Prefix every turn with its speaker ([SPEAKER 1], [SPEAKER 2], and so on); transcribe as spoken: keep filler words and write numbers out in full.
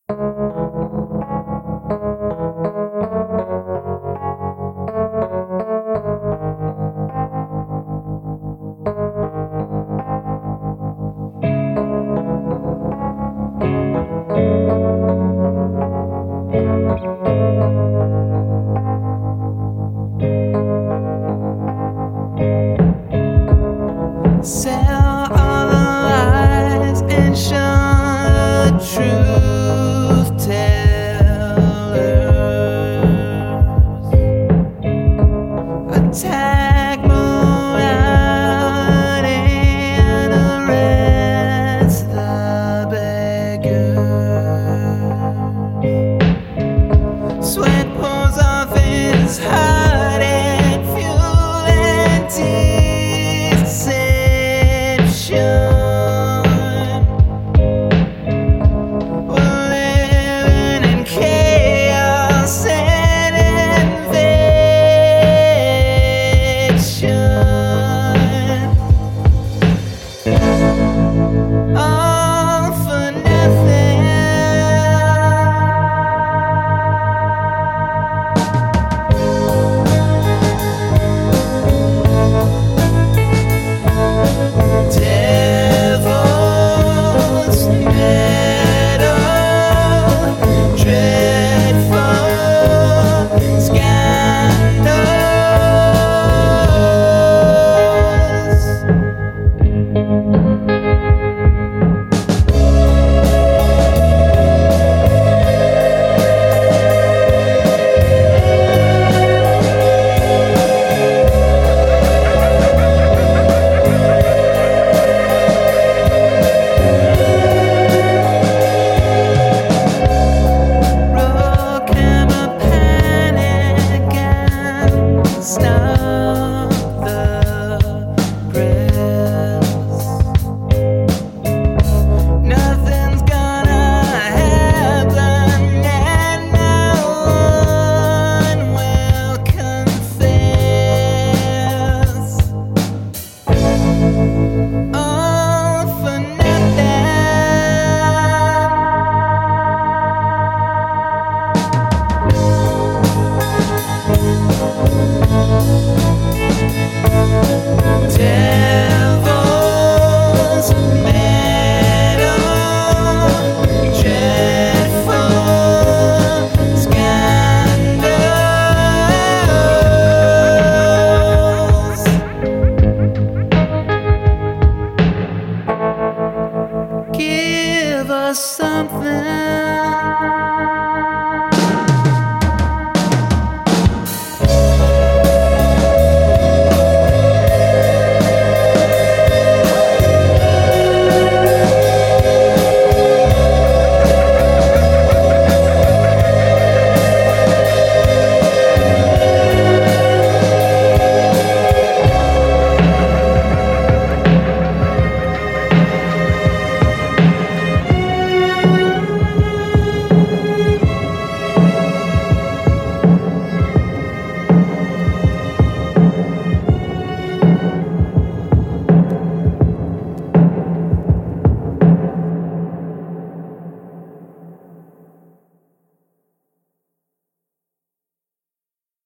[SPEAKER 1] Sell all the lies and show the truth tellers. Attack morality and arrest the beggars. Sweat pours off his heart and fuel and deception. We're living in chaos and invasion. All for nothing. Devil's metal, dreadful scandals. Roll camera panic and stop the press. Nothing's gonna happen and no one will confess. All for nothing. Devil's metal, dreadful scandals. Give us something.